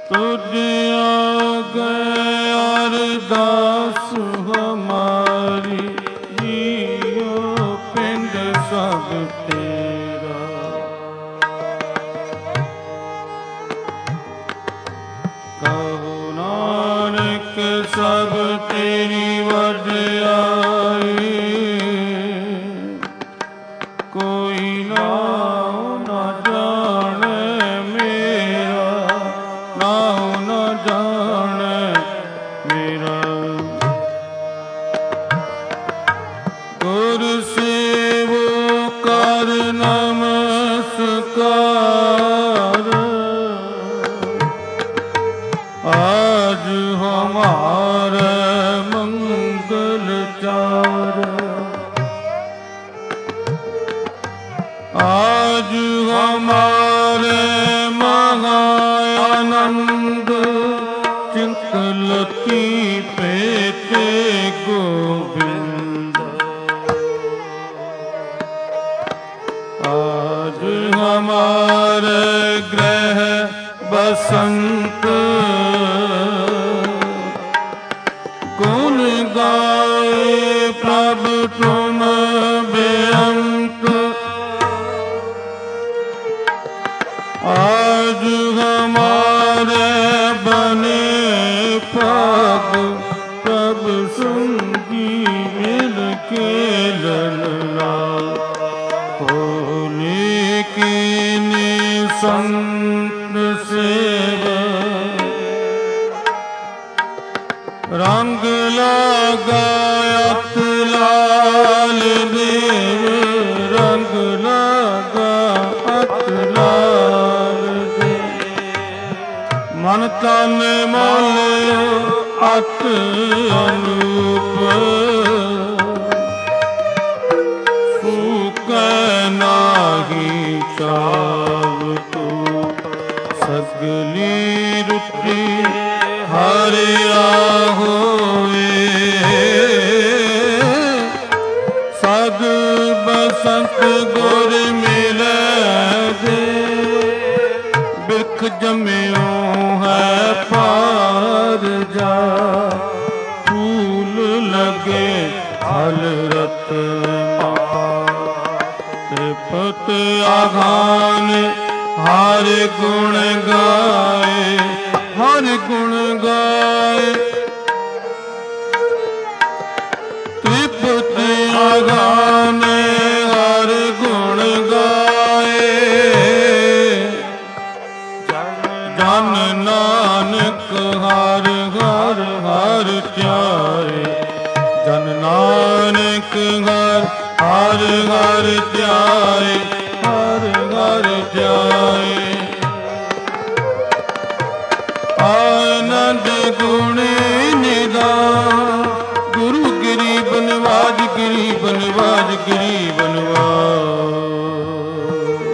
तुझ आगे अरदास हमारी, जियो पिंड सब तेरा। कहो नानक सब तेरी वडियाई, कोई नाम न जाने मेरा, नाम न जाने मेरा। गुर सेवो कर नमस्कार, आज हमारे मंगल चार। आज हमारे महाआनंद, चिंतलती पेटे गोविंद। आज हमारे ग्रह बसंत, गुण गाए प्रभु तुम बेअंत। आज हमारे बने पग, प्रभु संगी मिल के ललना। होने के संत सेवा, रंग लगायत लाल देव, रंग लगायत लाल देव। मन तन मल अत अनूप, सूख नाही चाव तू। सगली रुचि हरिया होए, सद बसंत गुर मिले दे। बिख जम्यो है पार जा, फूल लगे फल रत त्रिपत आघान। हर गुण गाए, हर गुण गाए, त्रिपत आघान। हर गुण गाए, जन नानक हर हर हर ध्याए। जन नानक हर हर हर ध्याए, हर हर ध्याए। आनंद गुण निधान, गुरु गिरी बनवाज, गिरी बनवाज, गिरी बनवाज।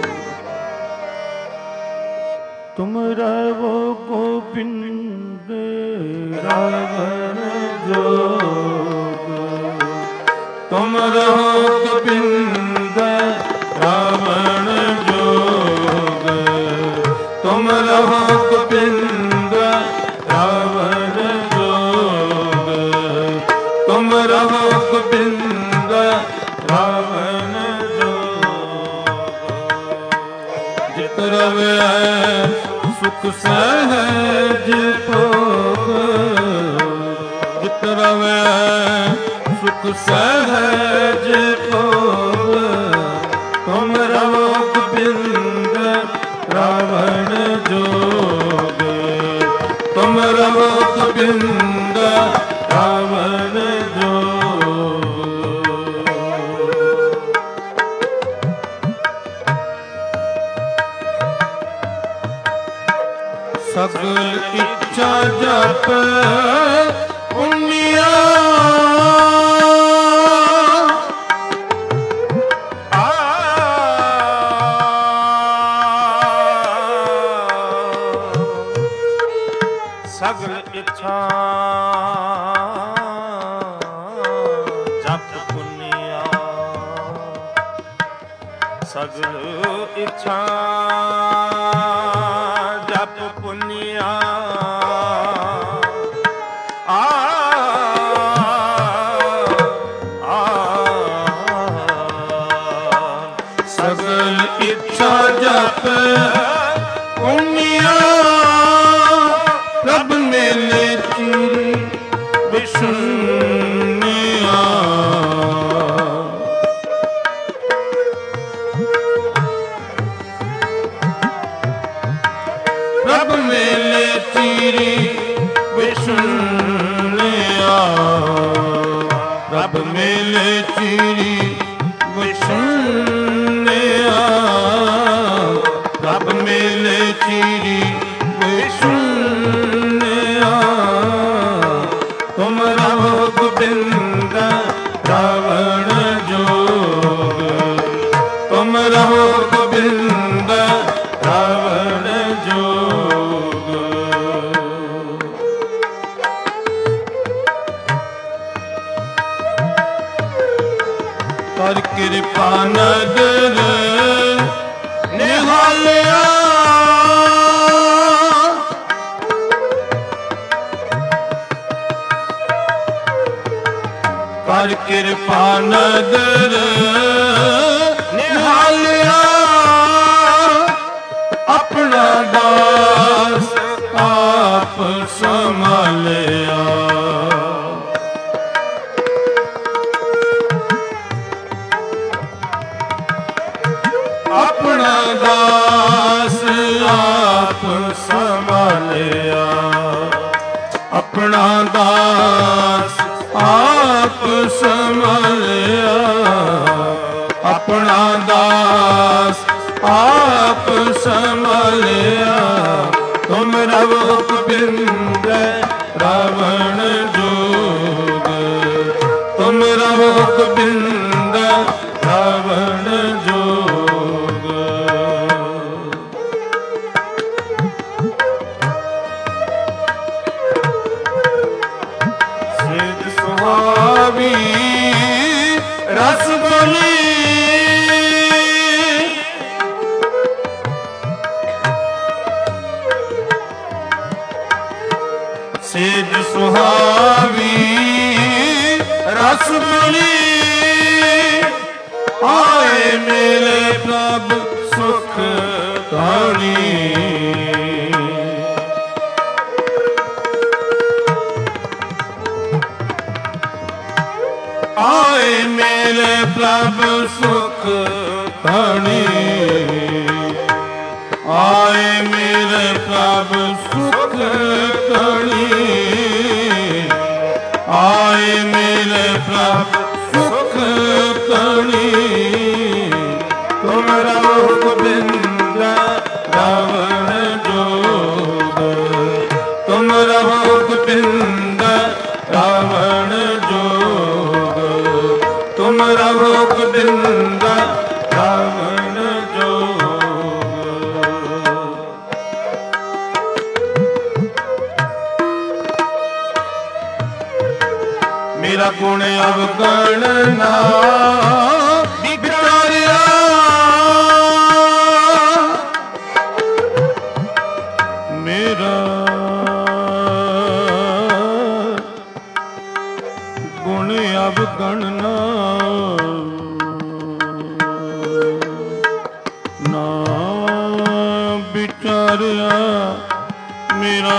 तुम रहो गोविंद रावण जोग, तुम रहो गोविंद रावण जोग। तुम रहो गोविंद रावण जोग, तुम रहो गोविंद रावण जोग। जित रवै सुख सहज भोग, जित रवै सुख सहज भोग। तुम रहो गोविंद रावण जोग, तुम रहो गोविंद रावण जोग। सगल इच्छा जप पुनिया, सगल इच्छा जप पुनिया। सगल इच्छा जप पुनिया। मेले चीरी विष्णुया प्रभ मेले चीरी विष्णुया प्रभ मेले चीरी विष्णुया तुम रहो गोविंद रावण जोग तुम रहो गोविंद रावण जोग कर कृपा नगर निहालिया कर कृपा नगर निहालिया अपना दास आप संभालिया अपना दास आप संभालिया अपना दास आप संभालिया अपना दास आप संभालिया तुम रहो गोविंद रावण जोग तुम रहो गोविंद रावण जोग सिद्ध सुहावी रस बोली सिद्ध सुहावी रस बोली आए मेरे प्रभु सुख धनी आए मेरे प्रभु सुख धनी आए मेरे प्रभु सुख धनी आए मेरे प्रभु सुख धनी तुम रहो गोविंद रावण जोग तुम रहो गोविंद रावण जोग तुम रहो गोविंद रावण जोग मेरा गुण अवगण ना विचारिया मेरा गुण अवगण ना विचारिया मेरा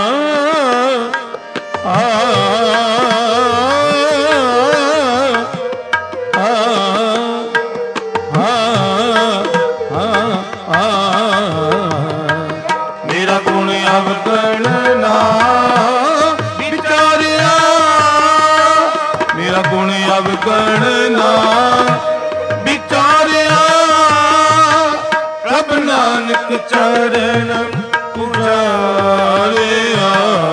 मेरा गुण अवगण ना विचारिया मेरा गुण अवगण ना विचारिया प्रभ नानक चरण पुजारिया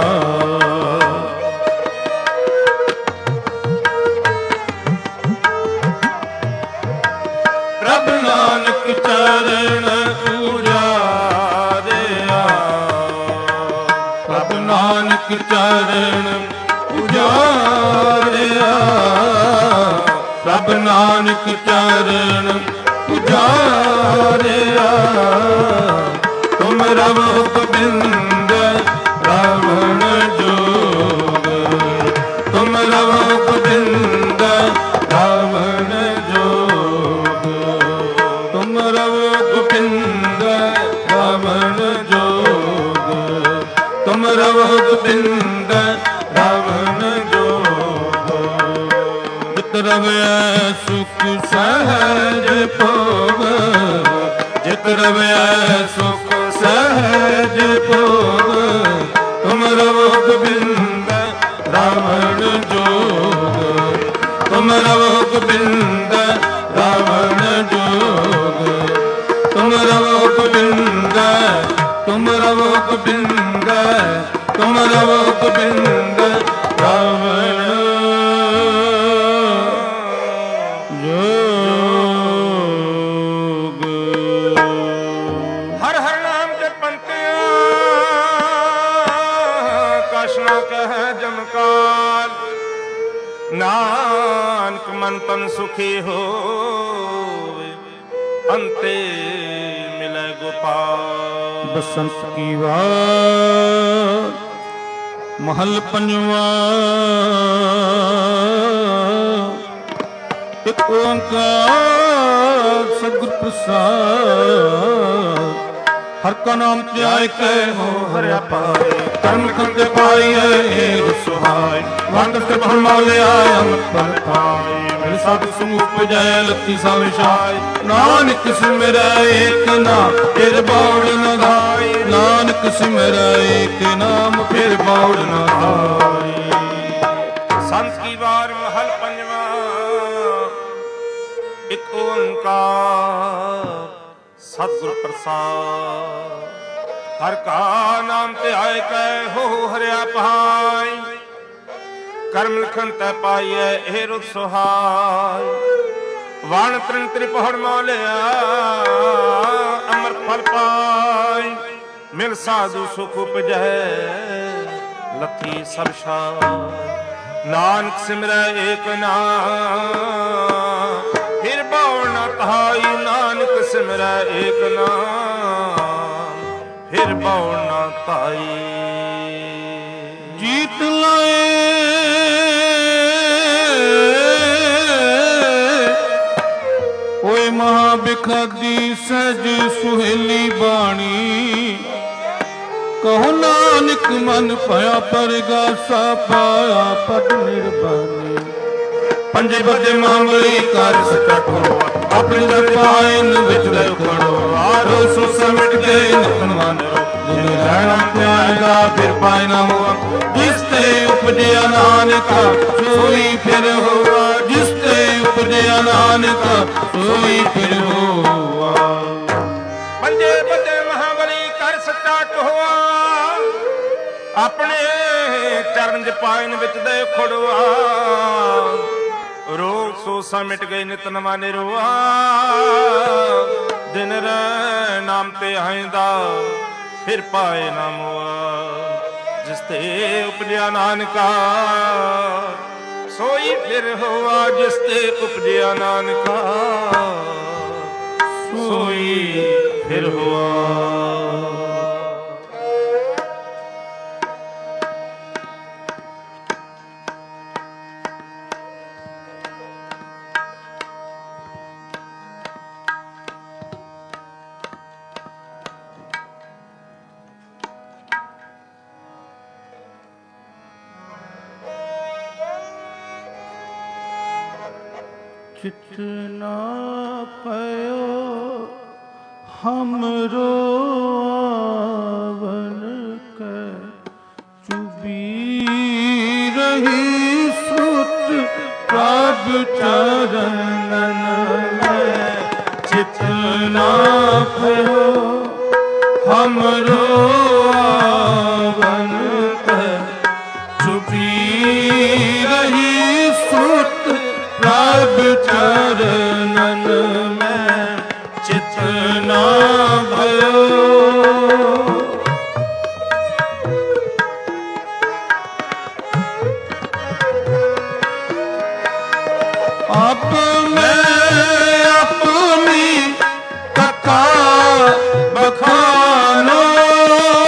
प्रभ नानक चरण पुजारिया प्रभ नानक चरण पुजारिया प्रभ नानक चरण पुजारिया तुम रहो गोविंद रावण जोग तुम रहो गोविंद रावण जोग तुम रहो गोविंद रावण जोग तुम रहो गोविंद रावण जोग जित रवै सुख सहज भोग जित रवै सुख सहज भोग गोबिंद रावण जोग। तुम रवो गोबिंद, तुम रवो गोबिंद, तुम रवो गोबिंद रावण जोग। हर हर नाम के पंक्तियां कष्ण कह जमकाल। नानक मन तन सुखी हो अंते मिले गोपाल। बसंत की वार महल पंजवा। एक ओंकार सतगुर प्रसाद। हर का नाम त्याग के हो हरिया पाए। कर्म करते पाइए एक सुहाय। वंद से भन मौले आए अमृत फल पाए। मेरे साधु समूह जय लती सा विशाय। नानक सिमरै एक नाम फिर बाउल न धाय। नानक सिमरै एक नाम फिर बाउल न धाय। संत की बार महल पंजवा। एक ओंकार सतगुर प्रसाद। हर का नाम ते आए कै हो हरिया पाई। कर्म लिखन तै पाइए ए रुत सुहाय। वाण तृण त्रिपहड़ मौलिया अमृत फल पाई। मिल साधु सुख उपजै लथी सब शाय। नानक सिमरै एक नाम फिर बाउल न धाय। नानक सिमरै एक नाम फिर बाउल न धाय। जीत लाए ओए महाबिखादी सहज सुहेली बाणी। कहो नानक मन पाया परगासा पाया पद निर्बानी। पंजे बदे मामली कर सकटो अपने दर पाइन विच खड़ो। आरो सो समिट के नतन मानो जिन रहना पाएगा फिर पाए ना हुआ। जिसते उपजया नानका सोई फिर हुआ। जिसते उपजया नानका सोई फिर हुआ। पंजे बदे महाबली कर सटाट हुआ। अपने चरण च पाइन विच दे खड़वा। रोग सो मिट गई नित नवा निरुआ। दिन रह नाम ते आइंदा फिर पाए ना मुआ। जिसते उपजया नानका सोई फिर हुआ। जिसते उपजया नानका सोई फिर हुआ। चित ना पयो हमरो आवन के। चुबी रही सुत प्रभ चरणन में। चित ना पयो हमरो आवन के। चुबी रही सुत प्रभ चरणन में। चित ना भयो अब मैं अपनी कथा बखानो।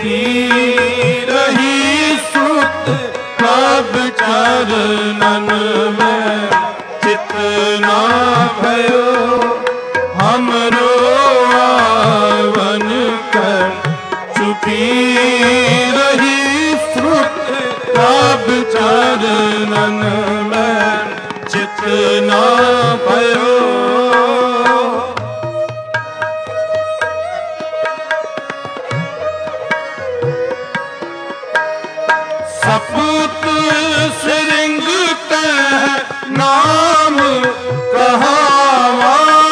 चुपी रही सुत प्रभ चरणन में चित ना भयो हमरो आवन कर चुपी रही सुत प्रभ चरणन में चित ना भयो सपूत सिरिंग कह नाम कहावा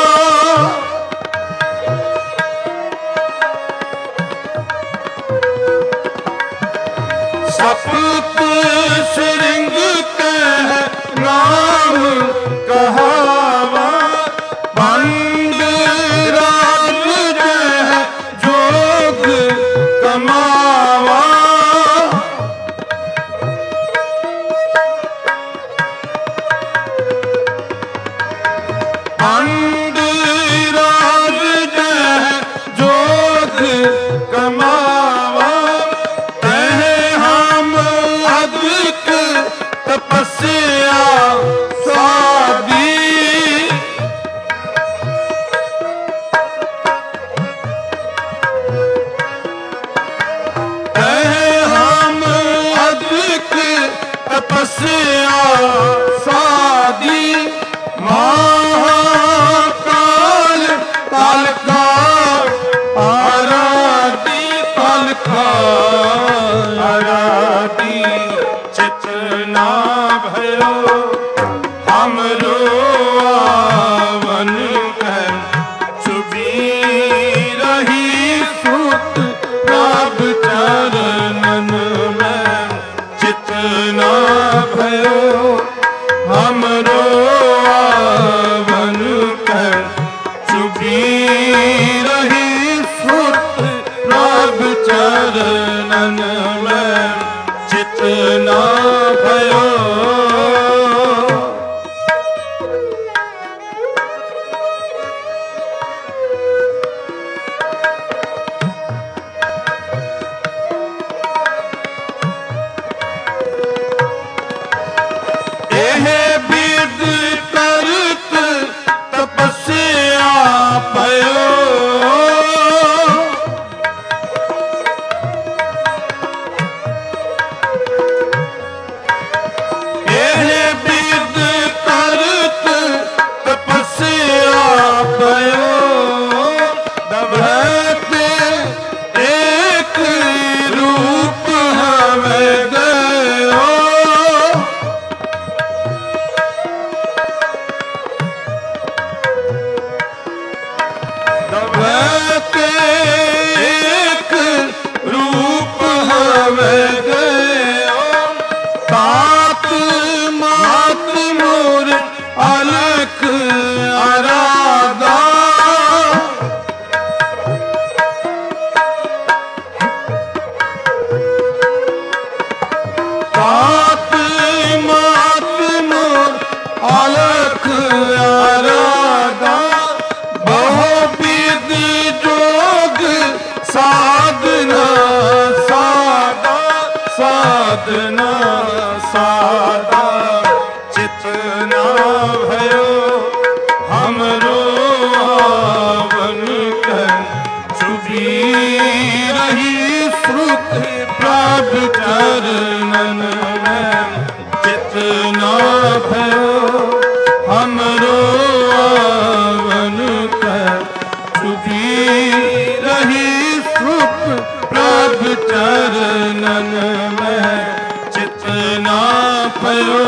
सपूत सिरिंग कह नाम कहावा बंद राज जह जोग कमावा बंद राज जह जोग कमावा तह हम अधिक तपस्या साधी तह हम अधिक तपस्या साधी महाकाल कालका आराधी कालका आराधी चित ना भयो हमरो आवन कर चुपी रही सुत प्रभ चरणन में चित ना भयो हमरो आवन कर चुपी रही सुत प्रभ चरणन में चित ना भयो एह विद करत तपस्या पयो एह विद करत तपस्या पयो दभते एक रूप हमें गयो दभते एक रूप हमें गयो तात मात मोर अलख आराधा तात मात मोर अलख आराधा बहु विद जोग साधना साधा साधना साधा चित ना भयो हमरो आवन कर चुपी रही श्रुत प्रभ चरणन में चित ना भयो हमरो आवन कर चुपी रही श्रुत प्रभ चरणन में चित ना भयो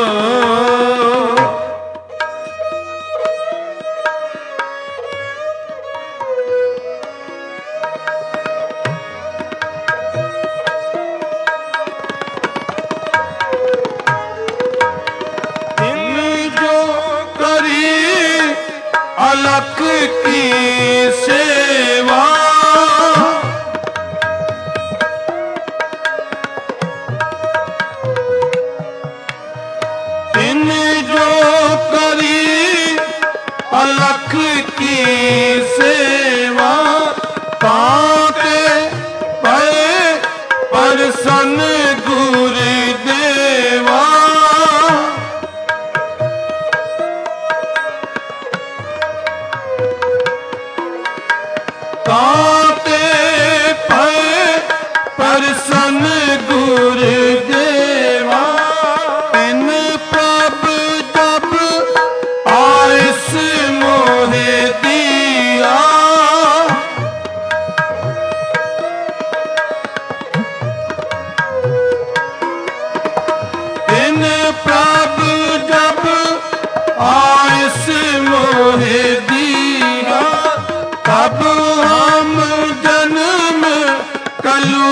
गलू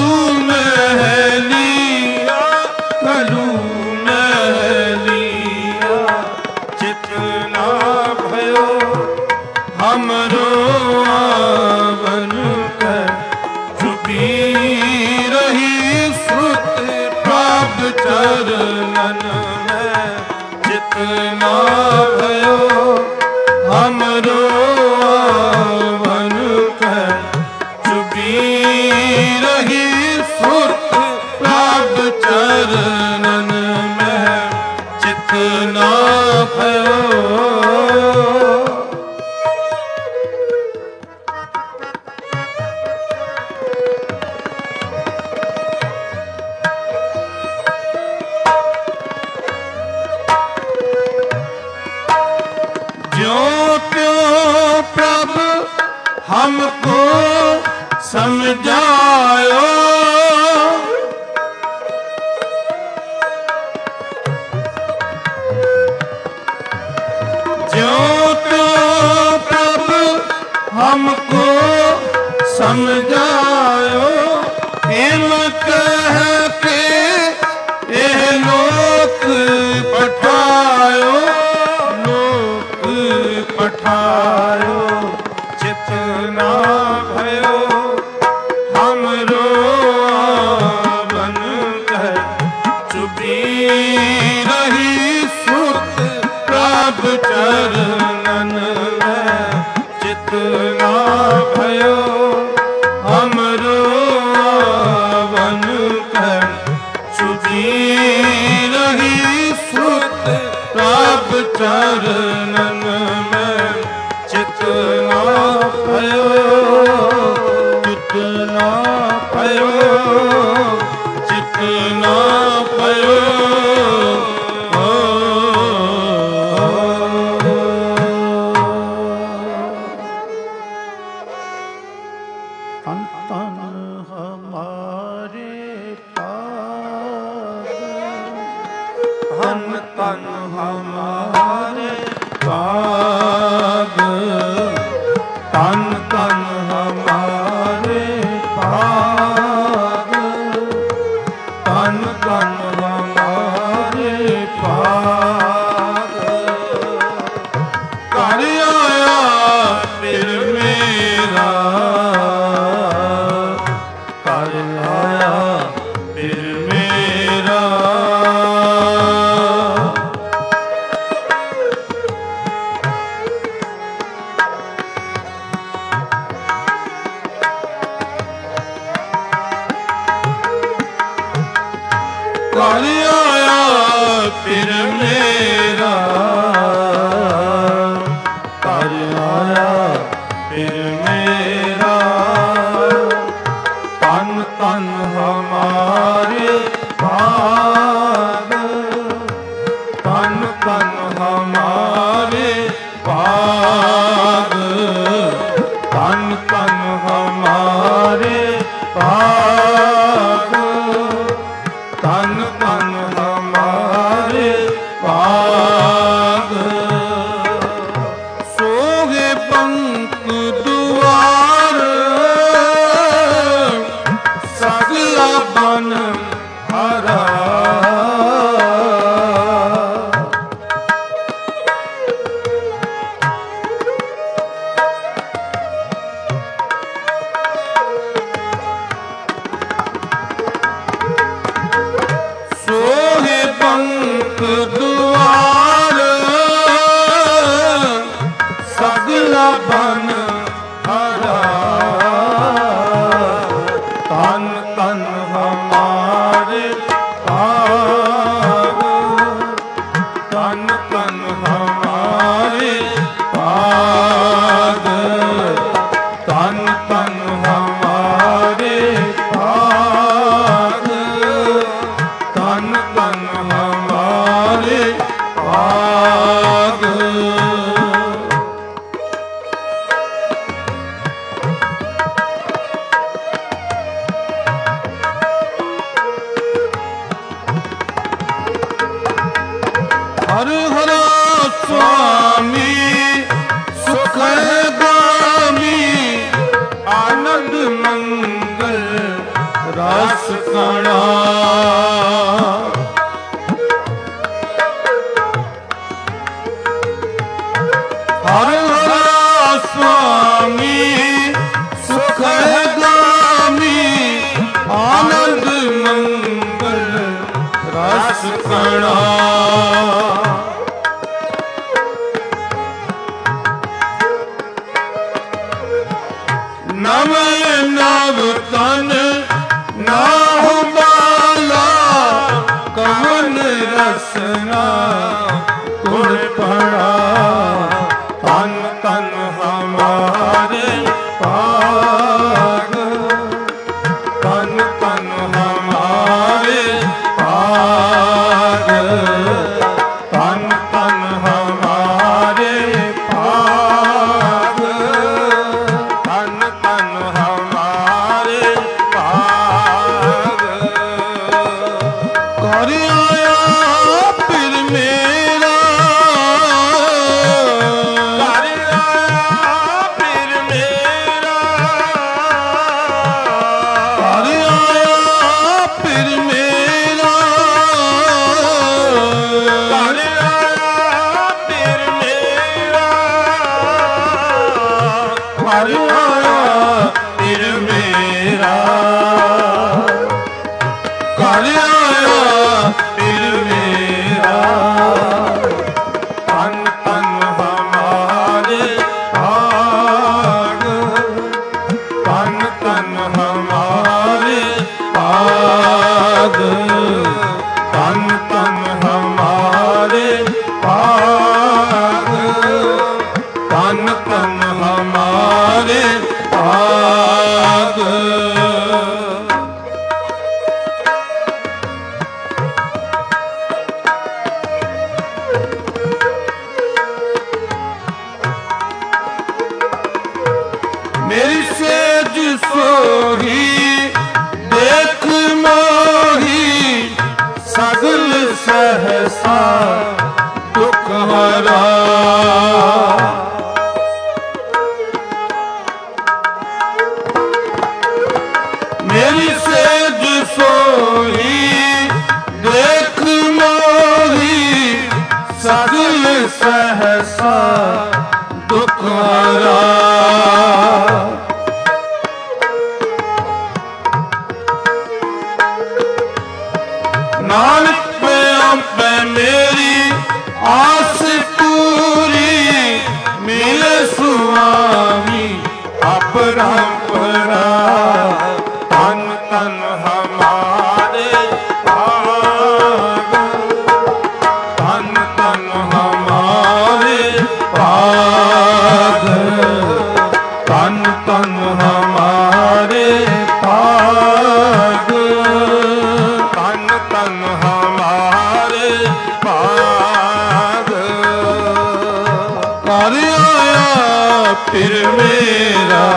महलिया गलू महलिया चितना भयो हमरो आवन कर चुपी रही सुत प्राप्त चरणन में चितना भयो हमरो आवन कर चुपी रही सुत प्राप्त चरणन में चितना भयो। हमको समझायो ज्यों तो प्रभु हमको समझायो एम कह के एह लोक पठायो लोक पठायो चितना भयो हमरो आवन कर चुपी रही सुत प्रभ चरणन में चितना भयो हमरो आवन कर चुपी रही सुत प्रभ चरणन में चितना भयो चितना भयो चितना भयो। तन तन हमारे पाग तन तन हमारे पाग तन तन हमारे पाग तन तन हमारे पाग कर आया फिर मेरा कर आया फिर मेरा कर आया फिर मेरा कर आया फिर मेरा तन तन हमारे भाग तन तन हमारे भाग तन तन हमारे भाग तन तन हमारे भाग सोहे पंख दुआर सगला बन हरा सोहे पंख दुआर सगला बन हरा तन तन हमारे भाग तन तन हमारे भाग तन तन हमारे भाग तन तन हमारे भाग। ਰਸ ਕਣਾ। ਹਰ ਹਰ ਸੁਆਮੀ ਸੁਖ ਹੈ ਗਾਮੀ, ਆਨੰਦ ਮੰਗਲ ਰਸ ਕਣਾ। ਨਵ ਨਵ ਤਨ ਨਾਹੁ ਬਾਲਾ, ਕਵਨ ਰਸਨਾ ਗੁਣ ਪੜਾ। ਤਨ ਤਨ ਹਮਾਰੇ ਭਾਗ, ਤਨ ਤਨ ਹਮਾਰੇ ਭਾਗ, ਤਨ ਤਨ ਹਮਾਰੇ ਭਾਗ, ਤਨ ਤਨ ਹਮਾਰੇ ਭਾਗ। ਕਰ ਆਇਆ ਫਿਰ ਮੇਰਾ, ਕਰ ਆਇਆ ਫਿਰ ਮੇਰਾ, ਕਰ ਆਇਆ ਫਿਰ ਮੇਰਾ, ਕਰ ਆਇਆ ਫਿਰ ਮੇਰਾ, ਕਰ ਆਇਆ ਫਿਰ ਮੇਰਾ, ਕਰ ਆਇਆ ਫਿਰ ਮੇਰਾ। ਤਨ ਤਨ ਹਮਾਰੇ ਭਾਗ, ਤਨ ਤਨ ਹਮਾਰੇ ਭਾਗ, ਤਨ ਤਨ ਹਮਾਰੇ ਭਾਗ, ਤਨ ਤਨ ਹਮਾਰੇ ਭਾਗ। ਮੇਰੀ ਸੇਜ ਸੋਹੀ ਦੇਖ ਮੋਹੀ, ਸਗਲ ਸਹਸਾ ਦੁਖ ਹਰਾ। ਮੇਰੀ ਸੇਜ ਸੋਹੀ ਦੇਖ ਮੋਹੀ, ਸਗਲ ਸਹਸਾ ਦੁਖ ਹਰਾ। ਨਾਨਕ ਪਿਆਪੈ ਮੇਰੀ ਆਸ ਪੂਰੀ, ਮਿਲੇ ਸੁਆਮੀ ਅਪਰੰਪਰਾ। ਤਨ ਤਨ ਹਮਾਰੇ ਭਾਗ, ਤਨ ਤਨ ਹਮਾਰੇ ਭਾਗ, ਤਨ ਤਨ ਹਮਾਰੇ ਭਾਗ, ਤਨ ਤਨ ਹਮਾਰੇ ਭਾਗ। ਕਰ ਆਇਆ ਫਿਰ ਮੇਰਾ,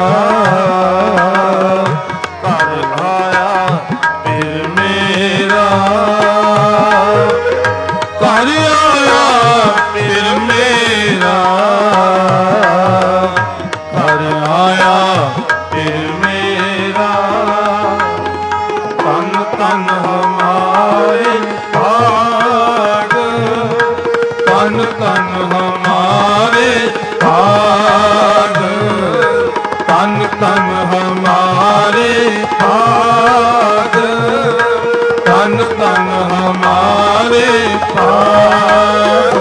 ਕਰ ਆਇਆ ਫਿਰ ਮੇਰਾ, ਕਰ ਆਇਆ ਫਿਰ ਮੇਰਾ, ਕਰ ਆਇਆ ਫਿਰ ਮੇਰਾ। ਤਨ ਤਨ ਹਮਾਰੇ ਭਾਗ, ਤਨ ਤਨ ਹਮਾਰੇ ਭਾਗ, ਤਨ ਤਨ ਹਮਾਰੇ ਭਾਗ, ਤਨ ਤਨ ਹਮਾਰੇ ਭਾਗ।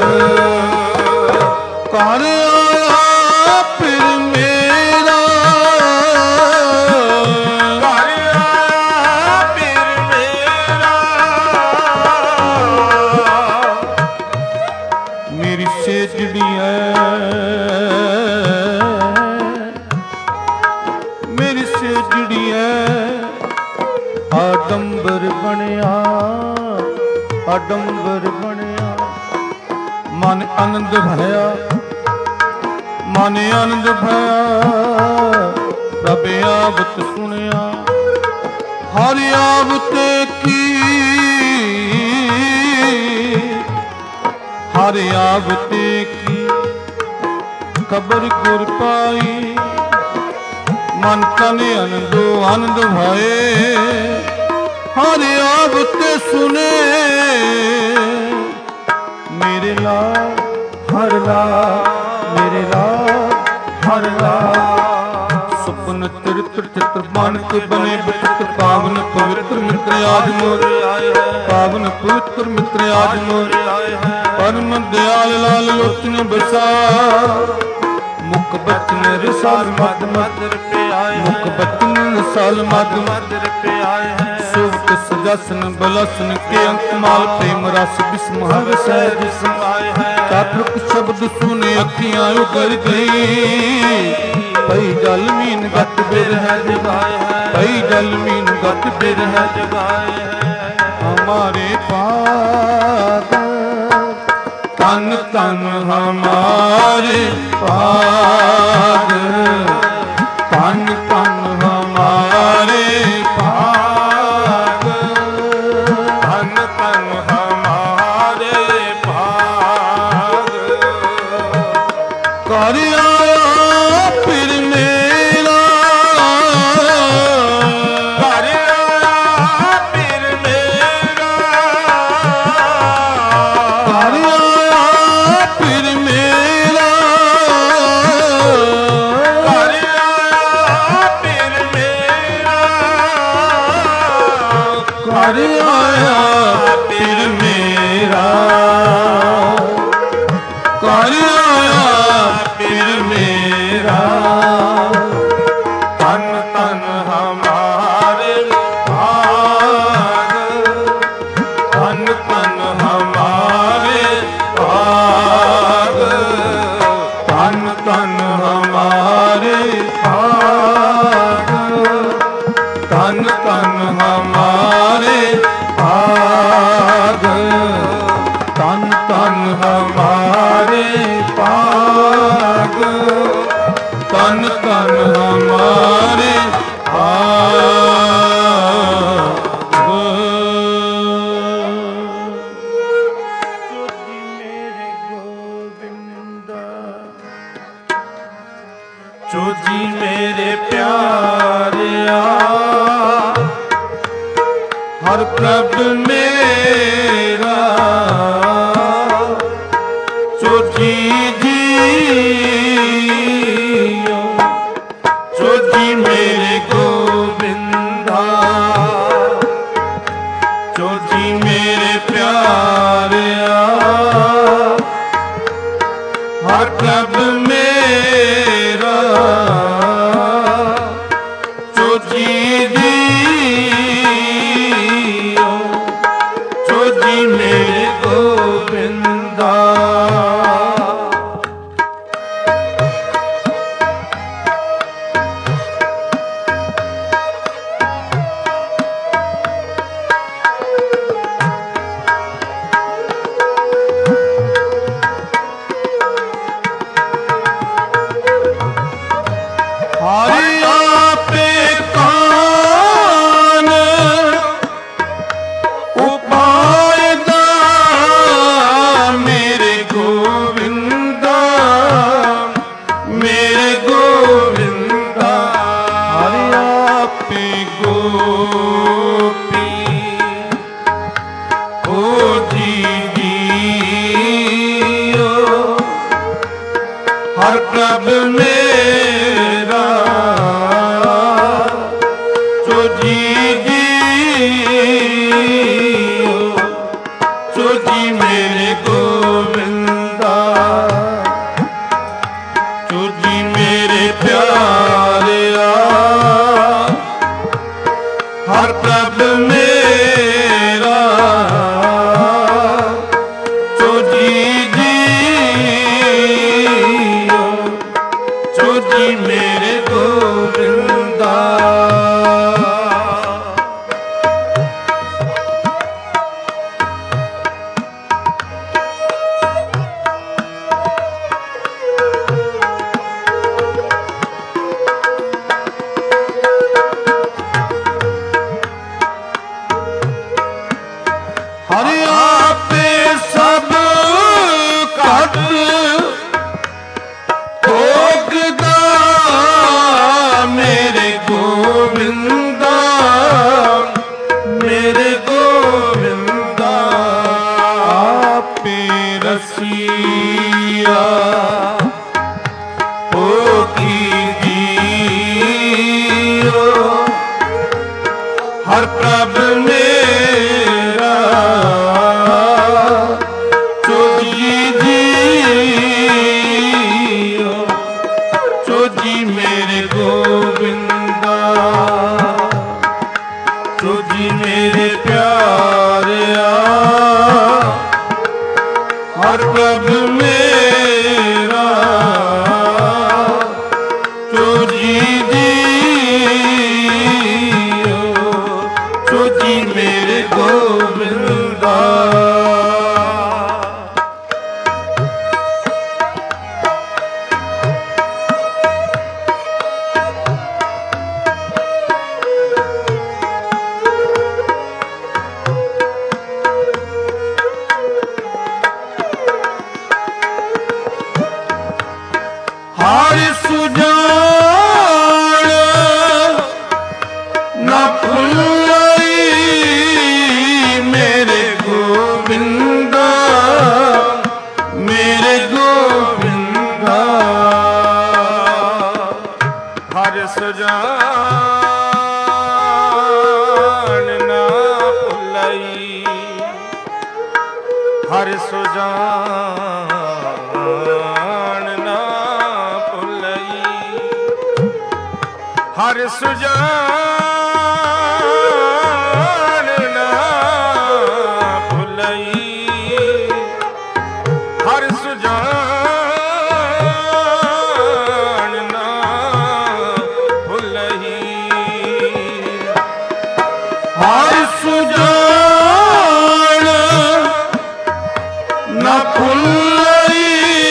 ਕਰ ਆਇਆ ਫਿਰ ਮੇਰਾ, ਕਰ ਆਇਆ ਫਿਰ ਮੇਰਾ। ਮੇਰੀ ਸੇਜੜੀ ਹੈ, ਮੇਰੀ ਸੇਜੜੀ ਹੈ, ਆਡੰਬਰ ਬਣਿਆ, ਆਡੰਬਰ ਬਣਿਆ। ਮਨ ਆਨੰਦ ਭਇਆ, ਮਨ ਆਨੰਦ ਭਇਆ। ਪ੍ਰਭ ਆਵਤ ਸੁਣਿਆ, ਹਰ ਆਵਤ ਕੀ, ਹਰ ਆਵਤ ਕੀ ਖਬਰ ਗੁਰ ਪਾਈ। ਮਨ ਤਨ ਆਨੰਦੋ ਆਨੰਦ ਭਏ, ਤੇ ਸੁਨੇ ਮੇਰੇ ਲਾਲ ਹਰ ਲਾਲ ਮੇਰੇ ਲਾਲ ਹਰ ਲਾਲ ਸੁਪਨ ਚਰਿਤ੍ਰ ਚਿਤ੍ਰ ਬਣ ਕੇ ਬਨੇ ਬਿਚਿਤ੍ਰ ਪਾਵਨ ਪਵਿੱਤਰ ਮਿੱਤਰ ਆਜ ਮੋਰ ਆਏ ਹੈ ਪਾਵਨ ਪਵਿੱਤਰ ਮਿੱਤਰ ਆਜ ਮੋਰ ਆਏ ਹੈ ਪਰਮ ਦਿਆਲ ਲਾਲ ਲੋਚਨ ਬਸਾ ਮੁਖ ਬਚਨ ਰਸਾਲ ਮਦ ਮਦ ਰਪਿਆਏ ਮੁਖ ਬਚਨ ਰਸਾਲ ਮਦ ਮਦ ਰਪਿਆਏ ਹੈ ਸੁਖ ਸਜਸਨ ਬਲਸਨ ਕੇ ਅੰਕਮਾਲ ਪ੍ਰੇਮ ਰਸ ਬਿਸਮਹਰ ਸਹਿਜ ਸਮਾਏ ਹੈ ਕਾਤਰਕ ਸ਼ਬਦ ਸੁਨੇ ਅੱਖੀਆਂ ਉਗਰ ਗਈ ਪਈ ਜਲ ਮੀਨ ਗਤ ਬਿਰਹਿ ਜਗਾਏ ਹੈ ਪਈ ਜਲ ਮੀਨ ਗਤ ਬਿਰਹਿ ਜਗਾਏ ਹੈ ਹਮਾਰੇ ਪਾਦ ਤਨ ਤਨ ਹਮਾਰੇ ਪਾਦ ਤਨ ਤਨ ਹਮਾਰੇ ਪਾਦ ਤਨ ਤਨ ਹਮਾਰੇ ਪਾਦ ਕਰ ਆਇਆ ਫਿਰ ਮੇਰਾ ਕਰ ਆਇਆ ਫਿਰ ਮੇਰਾ ਕਰ ਆਇਆ ਫਿਰ ਮੇਰਾ ਕਰ ਆਇਆ ਫਿਰ ਮੇਰਾ ਕਰ ਆਇਆ ਫਿਰ ਮੇਰਾ ਕਰ ਆਇਆ ਫਿਰ ਮੇਰਾ ਤਨ ਤਨ ਹਮਾਰੇ ਭਾਗ ਤਨ ਤਨ ਹਮਾਰੇ ਭਾਗ ਤਨ ਤਨ ਹਮਾਰੇ ਭਾਗ ਤਨ ਤਨ ਹਮਾਰੇ ਭਾਗ ਤਨ ਤਨ ਹਮਾਰੇ ਭਾਗ ਤਨ ਤਨ ਹਮਾਰੇ ਭਾਗ ਜੋਗੀ ਮੇਰੇ ਗੋਬਿੰਦਾ ਜੋਗੀ ਮੇਰੇ ਪਿਆਰਿਆ ਹਰ ਪ੍ਰਭ ਮੇਰਾ ਜੋਗੀ ਜੀਓ ਜੋਗੀ ਮੇਰੇ ਗੋਬਿੰਦਾ ਜੋਗੀ ਮੇਰੇ ਪਿਆਰਿਆ ਹਰ ਪ੍ਰਭ ਮੇਰਾ ਜੋਗੀ ਜੀਓ ਜੋਗੀ ਮੇਰੇ ਗੋਬਿੰਦਾ ਹਰਿ ਆਪੇ ਕਾਨ ਉਪਾਇ ਦਾ ਮੇਰੇ ਗੋਵਿੰਦਾ ਮੇਰੇ ਗੋਵਿੰਦਾ ਹਰਿ ਆਪੇ ਗੋਪੀ ਓ ਜੀ ਜੀਓ ਹਰ ਪ੍ਰਭ ਮੇਰਾ ਜੋਜੀ ਜੀਓ ਜੋਜੀ ਮੇਰੇ ਗੋਬਿੰਦਾ ਜੋਜੀ ਮੇਰੇ ਪਿਆਰਿਆ ਹਰ ਪ੍ਰਭ ਮੇਰਾ ਜੋਜੀ ਜੀਓ ਜੋਜੀ ਮੇਰੇ ਗੋਬਿੰਦਾ हर प्रभ मेरा चोजी जियो चोजी मेरे गोविंदा चोजी मेरे प्यारिया हर प्रभ मेरा चोजी जियो चोजी मेरे गोविंदा हर सुजान न भुलई मेरे गोविंदा मेरे गोविंदा हर सुजान ना भुलई हर सुजान ना भुलई हर सुजान ना भुलई हर सुजान ना भुलई हर सुजान न भुलई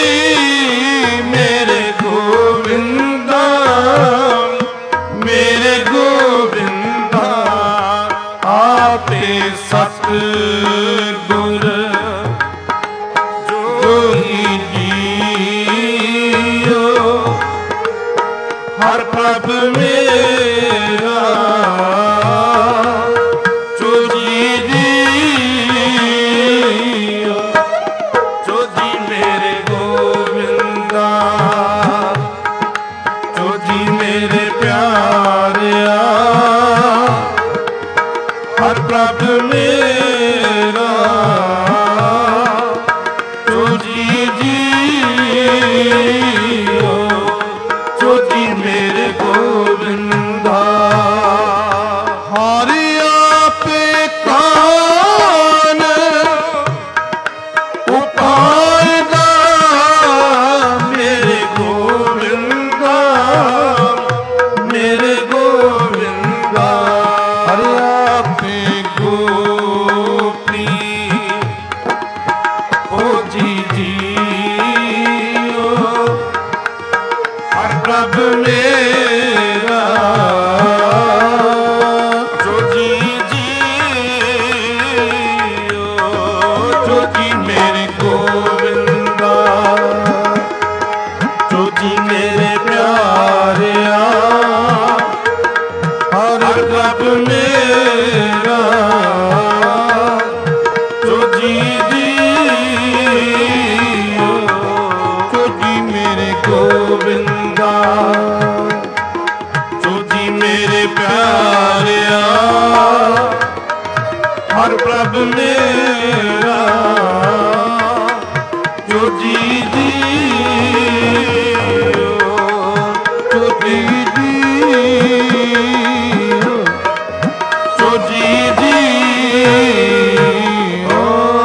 मेरे गोविंदा मेरे गोविंदा आपे सतगुर जोगी जियो हर प्रभ मेरा चोजी जियो चोजी मेरे गोविंदा चोजी मेरे प्यारिया हर प्रभ मेरा चोजी जियो चोजी मेरे गोविंदा हरि आपे कान उपायदा मेरे गोविंदा मेरे गोविंदा हरि आपे गोपी ओ जी जियो हर प्रभ मेरा जोजी जियो चोजी मेरे गोविंदा चोजी मेरे प्यारिया हर प्रभ मेरा चोजी जियो चोजी मेरे गोविंदा चोजी मेरे प्यारिया हर प्रभ मेरा चोजी जियो चोजी जियो चोजी जियो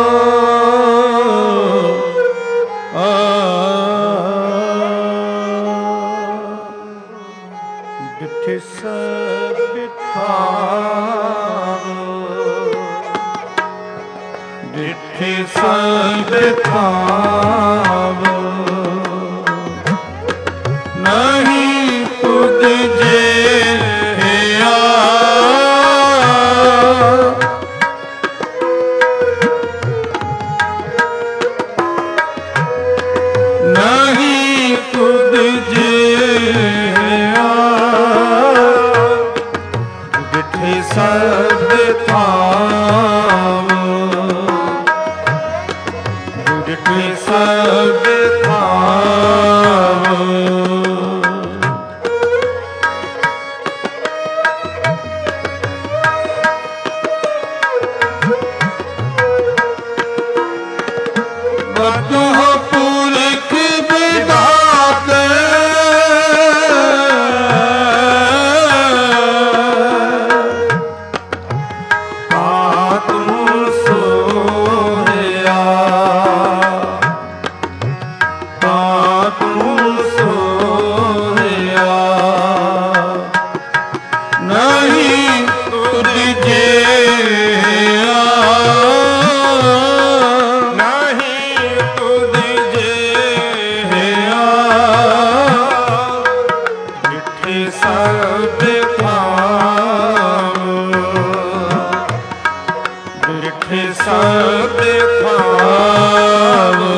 डिठे सब डिठे सब नहीं खुद जे नहीं खुद जे डिठे सब डिठे सब ਸਭ ਖਾਵ।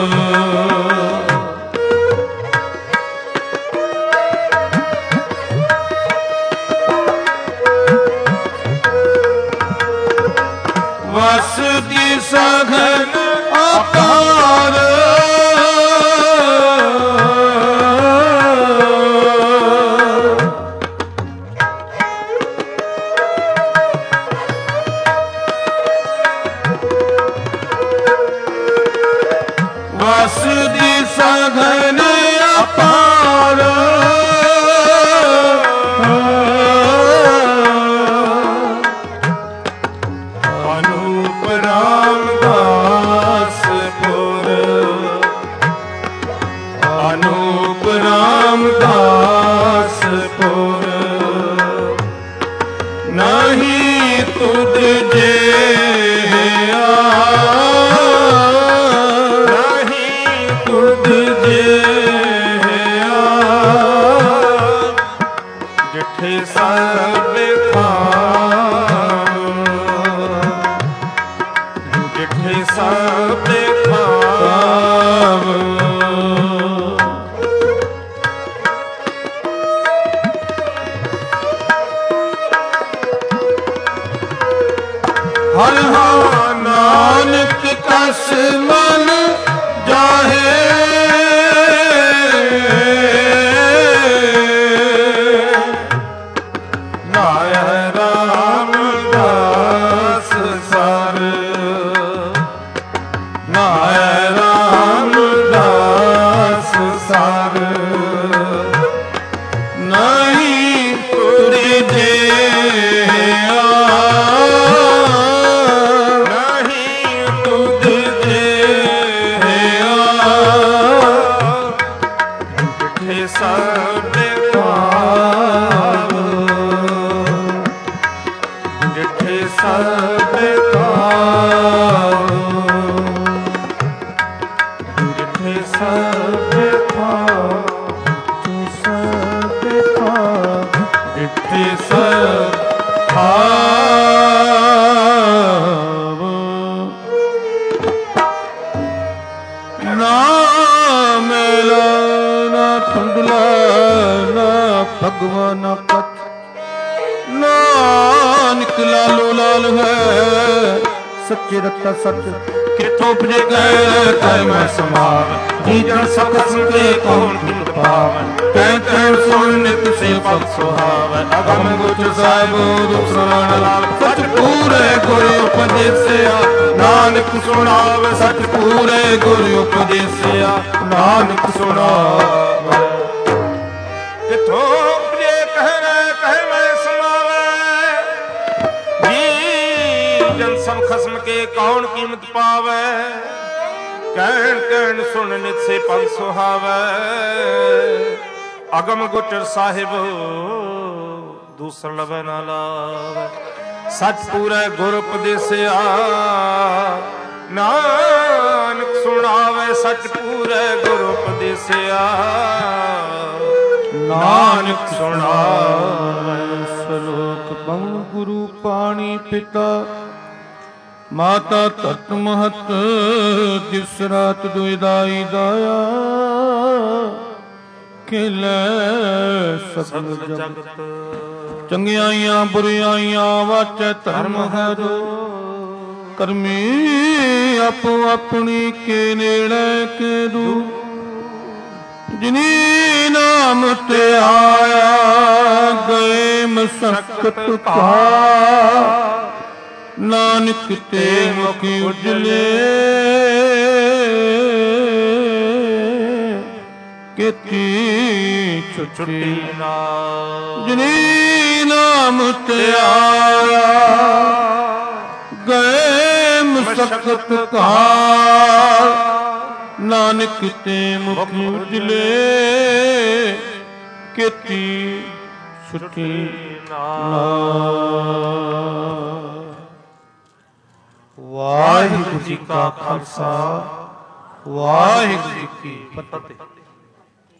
ਵਸ ਦੀ ਸਘਨ ਅਪਾਰ ਵਸ ਦੀ ਸਘਨ ਅਪਾਰ ਅਨੂਪ ਰਾਮਦਾਸ ਪੁਰ ਅਨੂਪ ਰਾਮਦਾਸ ਪੁਰ ਨਹੀਂ ਤੁਧ ਜਿਹਾ ਨਹੀਂ ਤੁਧ ਜਿਹਾ ਜਿੱਥੇ ਸਭ ਖਾਵ। ਜਿੱਥੇ ਸਭ ਖਾਵ। ਹਰ ਹਾਂ ਨਾਨਕ ਕਸ ਮਨ ਜਾਹੇ ਨਾਇ ਰਾਮਦਾਸ ਸਰ। ਨਾਇ ਰਾਮਦਾਸ ਸਰ ਨਹੀਂ ਤੁਧ ਜਿਹਾ ਨਹੀਂ ਤੁਧ ਜਿਹਾ ਜਿੱਥੇ ਸਭ ਖਾਵ। ਜਿੱਥੇ ਸਭ ਖਾਵ। ਜਿੱਥੇ ਸਭ ਖਾਵ। ਜਿੱਥੇ ਸਭ ਖਾਵ। ਨਾ ਮੇਲਾ ਨਾ ਧੁੰਦਲਾ ਨਾ ਭਗਵਾ ਨਾ ਪਤ ਨਾਨਕ ਲਾਲੋ ਲਾਲ ਹੈ ਸੱਚੇ ਰਤਾ ਸੱਚ ਕਿਥੋਂ ਉਪਜੇ ਗਏ ਤੈ ਮੈਂ ਸਮਾਵ ਜੀ ਜਨ ਸਖਤ ਸੰਗੇ ਕੌਣ ਕਿਤ ਪਾਵਨ ਕਹਿ ਕਹਿ ਸੁਣ ਨਿਤ ਸੇ ਪਤ ਸੁਹਾਵੈ ਅਗਮ ਗੁਰ ਸਾਹਿਬ ਦੁਸਰਾਣ ਲਾਲ ਸਚ ਪੂਰੇ ਗੁਰ ਉਪਦੇਸਿਆ ਨਾਨਕ ਸੁਣਾਵੇ ਸਚ ਪੂਰੇ ਗੁਰ ਉਪਦੇਸਿਆ ਨਾਨਕ ਸੁਣਾਵੇ ਕਿਥੋਂ ਉਪਜੇ ਕਹਿ ਮੈਂ ਸਮਾਵੈ ਜੀ ਜਨ ਸਮ ਖਸਮ ਕੇ ਕੌਣ ਕੀਮਤ ਪਾਵੈ ਕਹਿਣ ਕਹਿਣ ਸੁਣ ਨਿਤ ਸੇ ਪੰਥ ਸੁਹਾਵੈ ਅਗਮ ਗੁਟਰ ਸਾਹਿਬ ਦੂਸਰ ਲਵੈ ਨਾ ਲਾਵੈ ਸਚ ਪੂਰੇ ਗੁਰ ਉਪਦੇਸਿਆ ਨਾਨਕ ਸੁਣਾਵੇ ਸਚ ਪੂਰੇ ਗੁਰ ਉਪਦੇਸਿਆ ਨਾਨਕ ਸੁਣਾਵੇ ਸਲੋਕ ਬੰਗ ਗੁਰੂ ਪਾਣੀ ਪਿਤਾ ਮਾਤਾ ਤਤ ਮਹਤ ਦਿਸ ਰਾਤ ਦੁਇਦਾਈ ਦਾਇਆ ਖਿਲੇ ਸਗਲ ਜਗਤ ਚੰਗਿਆਈਆਂ ਬੁਰਿਆਈਆਂ ਵਾਚੈ ਧਰਮ ਹੈ ਦੋ ਕਰਮੀ ਆਪੋ ਆਪਣੀ ਕੇ ਨੇੜੇ ਕੇ ਦੂ ਜਿਨੀ ਨਾਮ ਤੇ ਆਇਆ ਗਏ ਮਸਕਤ ਕਾ ਨਾਨਕ ਤੇ ਮੁਖ ਉਜਲੇ ਕੀਤੀ ਛੁੱਟੀ ਜਿਨੀ ਨਾਮ ਤੇ ਆਇਆ ਗਏ ਮਸਕਤ ਕਾ ਨਾਨਕ ਤੇ ਮੁਖ ਉਜਲੇ ਕੀਤੀ ਛੁੱਟੀ ਵਾਹਿਗੁਰੂ ਜੀ ਕਾ ਖਾਲਸਾ ਵਾਹਿਗੁਰੂ ਜੀ ਕੀ ਫਤਿਹ।